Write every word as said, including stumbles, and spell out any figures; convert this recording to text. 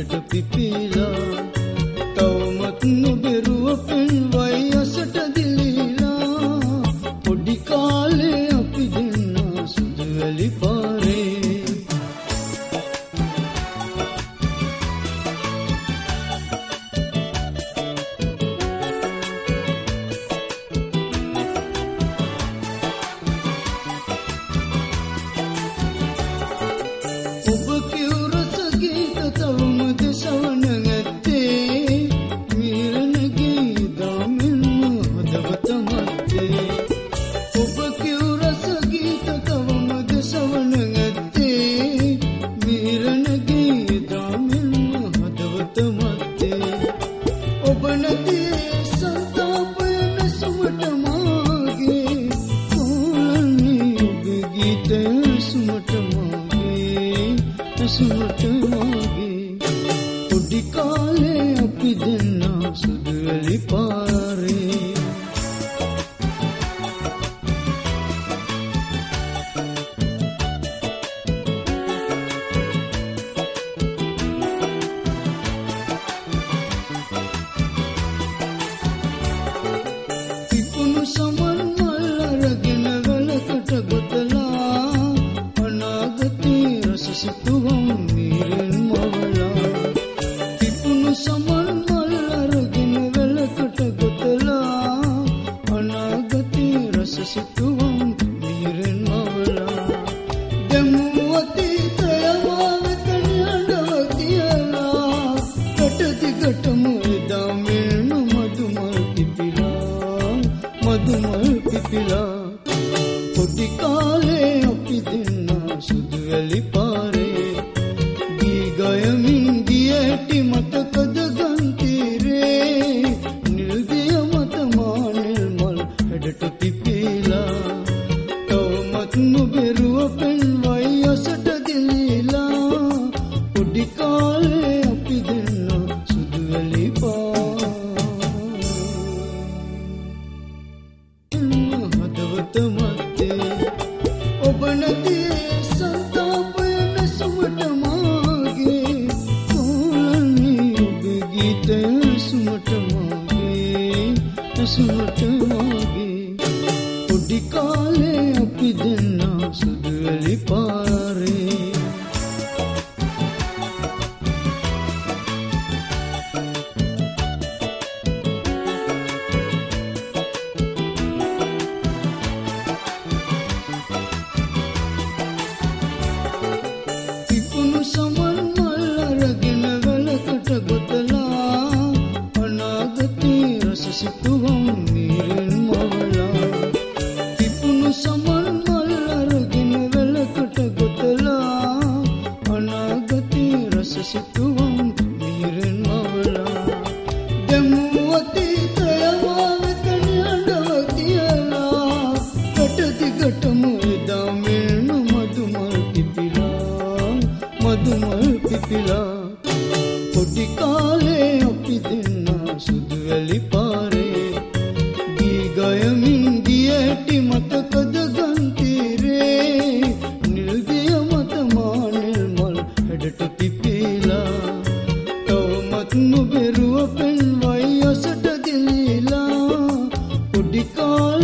හැඩට පිපිලා තවමත් නොබෙරුව පෙන් වයසට දිලිලා පොඩි කාලේ අපි දෙන්නා සුදු වැලි පාරේ පොඩි කාලේ අපි දෙන්නා සුදු වැලි පාරේ පිපුණු සමන් මල් අරගෙන වැලකට ගොතලා අනාගතේ රස සිතුවම් මීරෙන් මවලා පිපුණු සමන් මල් අරගෙන වැලකට ගොතලා අනාගතේ රස සිතුවම් මීරෙන් මවලා දෙමු අතීතය වාවෙත නිහඬව කියලා කට දිගටම එදා මෙන්න මදුමල් පිපිලා මදුමල් පිපිලා පොඩි කාලේ අපි දෙන්නා සුදු වැලි පාරේ ගී ගයමින් ගියටි මතකද ගන්තිරේ නිල් දිය මත මානෙල් මල් හැඩට පිපිලා තවමත් නොබෙරුව පෙන් වයසට දිලිලා පොඩි කාලේ අපි දෙන්නා සුදු වැලි පාරේ හදවත මැත්තේ ඔබ නැති සංතාපය නැසුමට මාගේ කොලන්නේ ඔබේ ගීතය සුමට මාගේ නැසුමට මාගේ පොඩි කාලේ අපි දෙන්නා සුදු වැලි පාරේ සමන් මල් අරගෙන වැලකට ගොතලා අනාගතේ රස සිතුවම් මීරෙන් මවලා පිපුණු සමන් මල් අරගෙන වැලකට ගොතලා අනාගතේ රස සිතුවම් මීරෙන් මවලා දෙමු අතීතය වාවෙත නිහඬව කියලා කට දිගටම එදා මෙන්න මදුමල් පිපිලා මදුමල් පිපිලා පොඩි කාලේ අපි දෙන්නා සුදු වැලි පාරේ ගී ගයමින් ගියටි මතකද ගන්තිරේ නිල් දිය මත මානෙල් මල් හැඩට පිපිලා තවමත් නොබෙරුව පෙන් වයසට දිලිලා පොඩි කාලේ